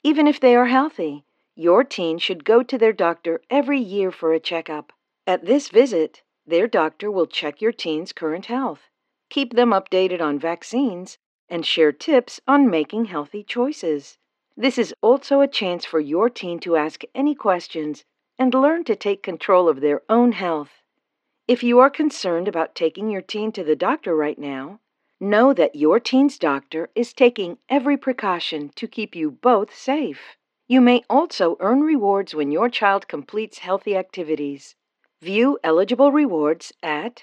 Even if they are healthy, your teen should go to their doctor every year for a checkup. At this visit, their doctor will check your teen's current health, keep them updated on vaccines, and share tips on making healthy choices. This is also a chance for your teen to ask any questions and learn to take control of their own health. If you are concerned about taking your teen to the doctor right now, know that your teen's doctor is taking every precaution to keep you both safe. You may also earn rewards when your child completes healthy activities. View eligible rewards at